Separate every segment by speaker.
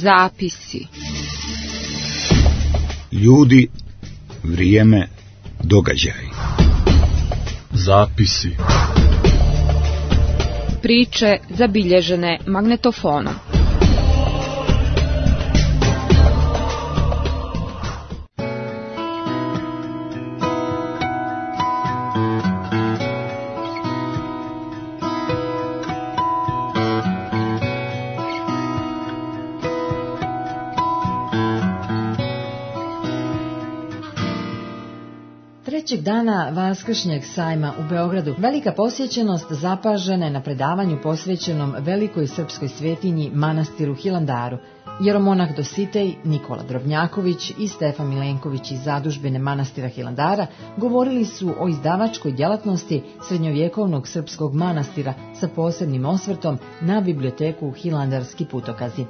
Speaker 1: Zapisi.
Speaker 2: Ljudi, vrijeme, događaj.
Speaker 3: Zapisi.
Speaker 1: Priče zabilježene magnetofonom.
Speaker 4: Trećeg dana Vaskršnjeg sajma u Beogradu velika posjećenost zapažena je na predavanju posvećenom velikoj srpskoj svetinji manastiru Hilandaru. Jeromonah Dositej, Nikola Drobnjaković i Stefan Milenković iz zadužbine manastira Hilandara govorili su o izdavačkoj djelatnosti srednjovjekovnog srpskog manastira sa posebnim osvrtom na biblioteku Hilandarski putokazi.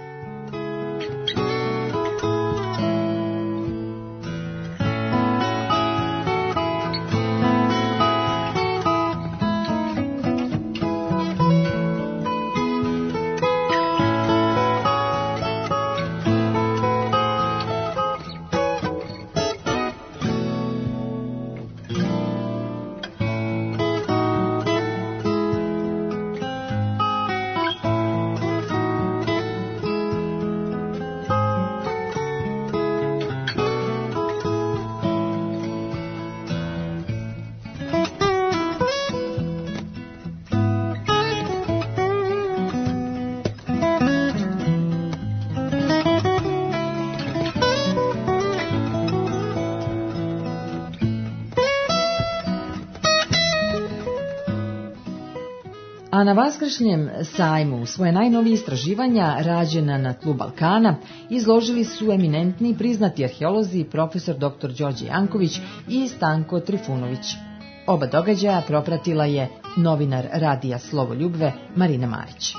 Speaker 4: A na Vaskršnjem sajmu svoje najnovije istraživanja rađena na tlu Balkana izložili su eminentni i priznati arheolozi profesor dr. Đorđe Janković i Stanko Trifunović. Oba događaja propratila je novinar radija Slovo Ljubve Marina Marić.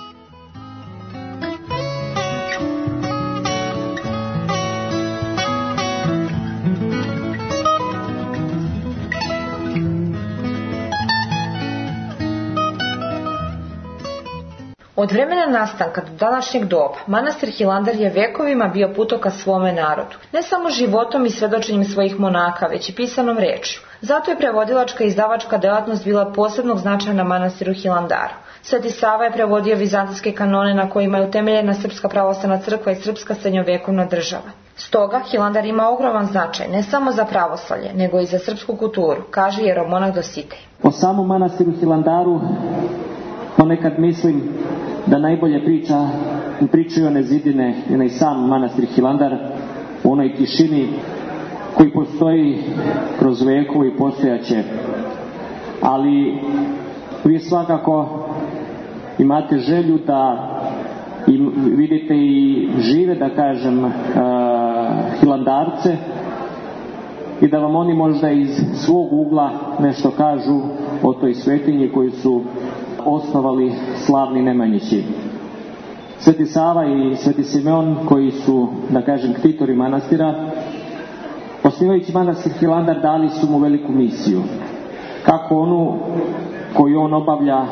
Speaker 5: Od vremena nastanka do današnjeg doba, manastir Hilandar je vekovima bio putokaz svome narodu, ne samo životom i svedočenjem svojih monaka, već i pisanom rečju. Zato je prevodilačka i izdavačka delatnost bila posebnog značaja na manastiru Hilandaru. Sveti Sava je prevodio vizantijske kanone na kojima je utemeljena Srpska pravoslavna crkva i srpska srednjovekovna država. Stoga Hilandar ima ogroman značaj ne samo za pravoslavlje, nego i za srpsku kulturu, kaže jeromonah Dositej.
Speaker 6: O samom manastiru Hilandaru ponekad mislim da najbolje pričaju one zidine i onaj sam manastir Hilandar u onoj tišini koji postoji kroz vekove i postojaće. Ali vi svakako imate želju da vidite i žive, da kažem, Hilandarce i da vam oni možda iz svog ugla nešto kažu o toj svetinji koju su osnovali slavni Nemanjići. Sveti Sava i Sveti Simeon, koji su, da kažem, ktitori manastira, osnivajući manastir Hilandar, dali su mu veliku misiju. Kako onu koju on obavlja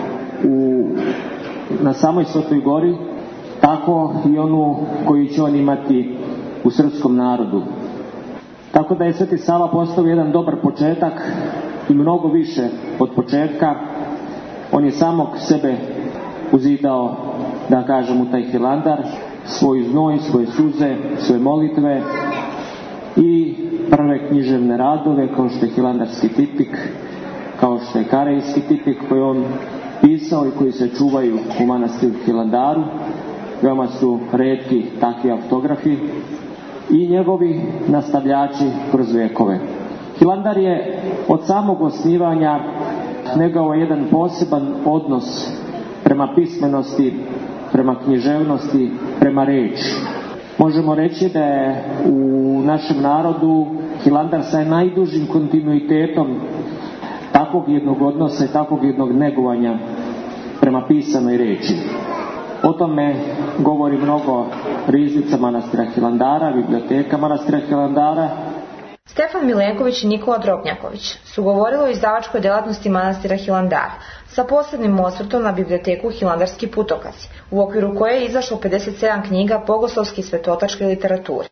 Speaker 6: na samoj Svetoj gori, tako i onu koju će on imati u srpskom narodu. Tako da je Sveti Sava postavio jedan dobar početak i mnogo više od početka. On je samog sebe uzidao, da kažem, u taj Hilandar, svoj znoj, svoje suze, svoje molitve i prve književne radove, kao što je Hilandarski tipik, kao što je Karejski tipik koji on pisao i koji se čuvaju u manastiru Hilandaru. Veoma su retki takvi autografi i njegovi nastavljači kroz vekove. Hilandar je od samog osnivanja negao jedan poseban odnos prema pismenosti, prema književnosti, prema reči. Možemo reći da je u našem narodu Hilandar sa najdužim kontinuitetom takvog jednog odnosa i takvog jednog negovanja prema pisanoj reči. O tome govori mnogo riznica manastira Hilandara, biblioteka manastira Hilandara.
Speaker 5: Stefan Milenković i Nikola Drobnjaković su govorili o izdavačkoj delatnosti manastira Hilandara sa posebnim osvrtom na biblioteku Hilandarski putokazi, u okviru koje je izašlo 57 knjiga bogoslovske i svetotačke literature.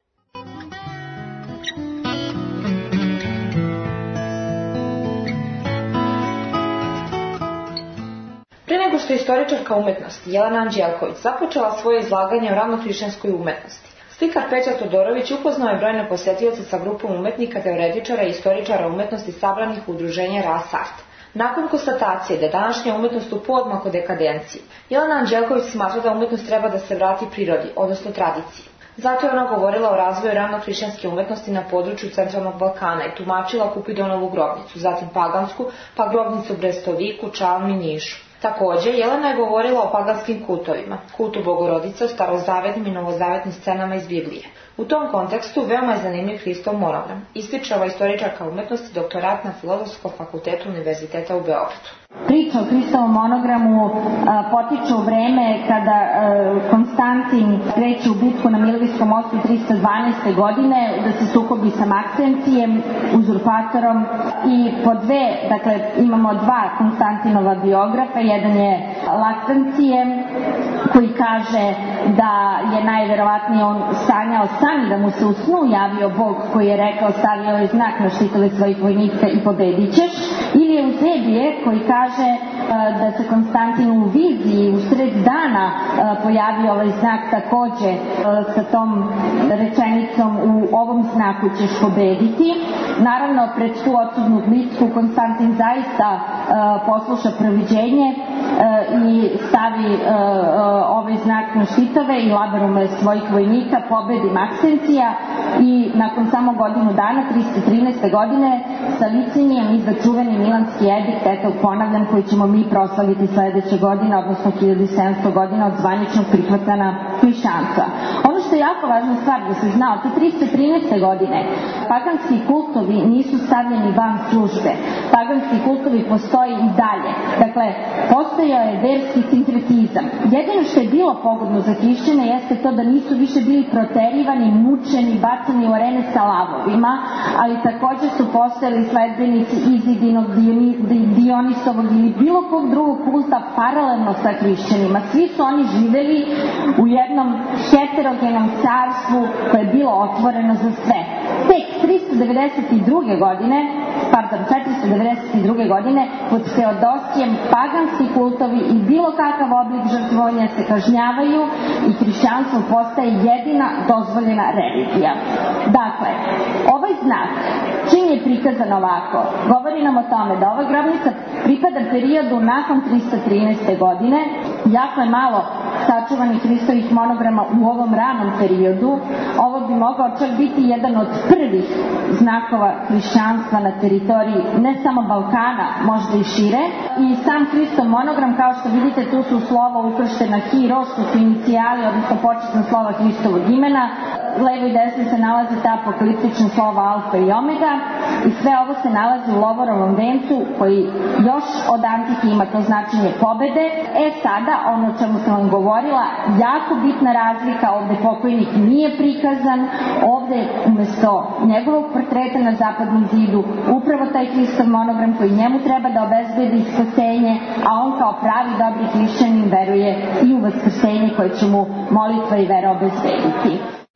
Speaker 5: Pre nego što je istoričarka umetnosti Jelena Anđelković započela svoje izlaganje o ravnohrišćanskoj umetnosti, slikar Peđa Todorović upoznao je brojne posetioce sa grupom umetnika, teoretičara i istoričara umetnosti sabranih u udruženje Ras Art. Nakon konstatacije da je današnja umetnost u poodmaku dekadenciji, Jelena Anđelković smatra da umetnost treba da se vrati prirodi, odnosno tradiciji. Zato je ona govorila o razvoju ravnohrišćanske umetnosti na području Centralnog Balkana i tumačila Kupidonovu grobnicu, zatim Pagansku, pa grobnicu Brestoviku, Čalmi, Nišu. Također, Jelena je govorila o paganskim kultovima, kultu Bogorodice, starozavetnim i novozavetnim scenama iz Biblije. U tom kontekstu veoma je zanimljiv Hristov monogram, ističe ova istoričarka umetnosti, doktorat na Filozofskom fakultetu Univerziteta u Beogradu.
Speaker 3: Priča o Hristovom monogramu potiče u vreme kada Konstantin kreće u bitku na Milvijskom mostu 312. godine da se sukobi sa Maksencijem, uzurpatorom, i imamo dva Konstantinova biografa. Jedan je Laktancije, koji kaže da je najverovatnije on sanjao san da mu se u snu javio Bog koji je rekao stavio je znak na štitove svojih vojnika i pobedit ćeš, ili je Eusebije koji kaže da se Konstantinu u viziji u sred dana pojavio ovaj znak takođe sa tom rečenicom u ovom znaku ćeš pobediti. Naravno, pred tu odsudnu bitku Konstantin zaista posluša proviđenje i stavi ovaj znak na štitove i labarume svojih vojnika, pobedi Maksencija i nakon samo godinu dana, 313. godine, sa Licinijem izda čuveni Milanski edikt, eto ponavljam, koji ćemo mi proslaviti sledeće godine, odnosno 1700 godina od zvaničnog prihvatana hrišćanstva. Ono što je jako važna stvar da se zna, od 313. godine paganski kultovi nisu stavljeni van službe. Paganski kultovi postoji i dalje. Dakle, postojao je verski sinkretizam. Jedino što je bilo pogodno za hrišćane jeste to da nisu više bili proterivani, mučeni, bacani u arene sa lavovima, ali također su postojali sledbenici Izidinog, Dionisovog ili bilo kog drugog kulta paralelno sa hrišćanima. Svi su oni živeli u jednom heterogenom carstvu koje je bilo otvoreno za sve. Tek 492. godine pod Teodosijem paganski kultovi i bilo kakav oblik žrtvovanja se kažnjavaju i hrišćanstvo postaje jedina dozvoljena religija. Dakle, ovaj znak, čim je prikazan ovako, govori nam o tome da ova grobnica pripada periodu nakon 313. godine. Jako je malo sačuvanih Hristovih monograma u ovom ranom periodu. Ovo bi mogao čak biti jedan od prvih znakova hrišćanstva na teritoriji ne samo Balkana, možda i šire. I sam Hristov monogram, kao što vidite, tu su slova ukrštena Hiros, to su inicijali, odnosno početna slova Hristovog imena. Levo i desno se nalaze ta apokaliptična slova Alfa i Omega i sve ovo se nalazi u Lovorovom vencu koji još od antike ima to značenje pobede. Sada, ono o čemu sam vam govorila, jako bitna razlika, ovde pokojnik nije prikazan, ovde umesto njegovog portreta na zapadnom zidu upravo taj Hristov monogram koji njemu treba da obezbedi spasenje, a on kao pravi dobri hrišćanin veruje i u vaskrsenje koje će mu molitva i vera obezbediti.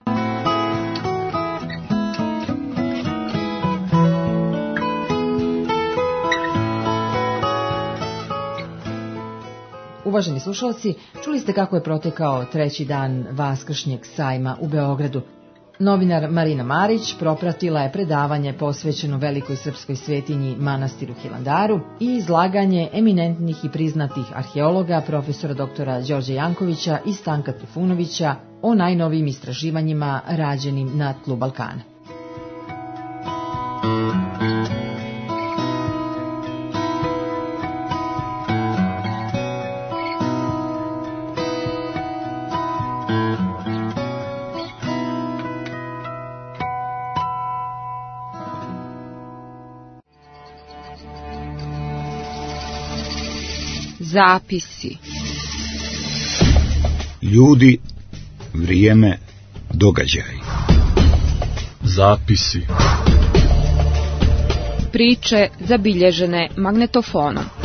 Speaker 4: Uvaženi slušalci, čuli ste kako je protekao treći dan Vaskršnjeg sajma u Beogradu. Novinar Marina Marić propratila je predavanje posvećeno velikoj srpskoj svetinji manastiru Hilandaru i izlaganje eminentnih i priznatih arheologa profesora doktora Đorđa Jankovića i Stanka Trifunovića o najnovijim istraživanjima rađenim na tlu Balkana.
Speaker 1: Zapisi.
Speaker 2: Ljudi, vrijeme, događaj.
Speaker 7: Zapisi.
Speaker 1: Priče zabilježene magnetofonom.